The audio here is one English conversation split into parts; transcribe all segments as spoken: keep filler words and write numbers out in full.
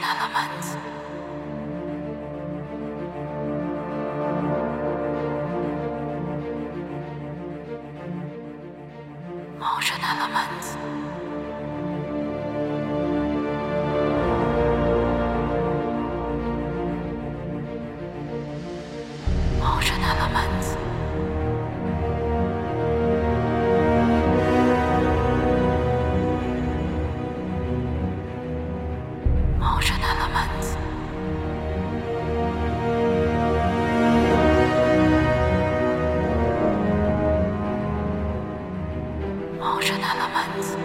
Elements. Motion Elements. Motion Elements. Motion Elements. Motion Elements.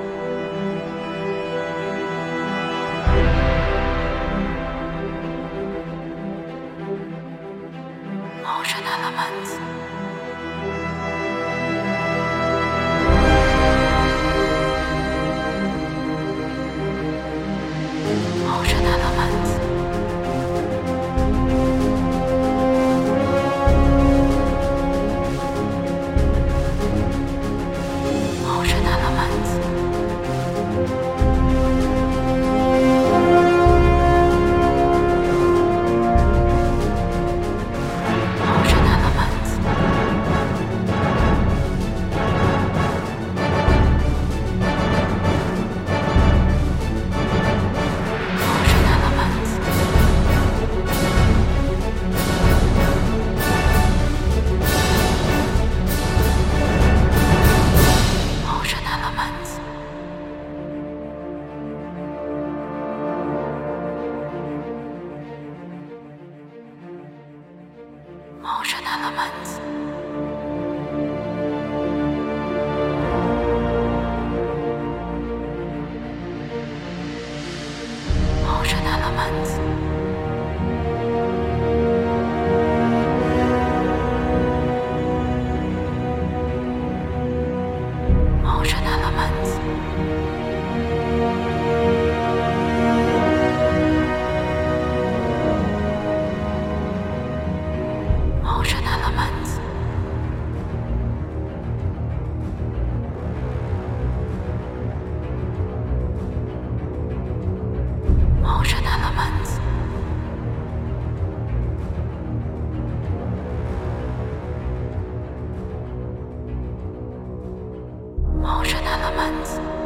Motion Elements. Motion Elements. Motion Elements. Motion Elements. Motion Elements. Motion Elements. Motion Elements. Motion Elements. Motion Elements. Motion Elements. Motion Elements. Motion Elements.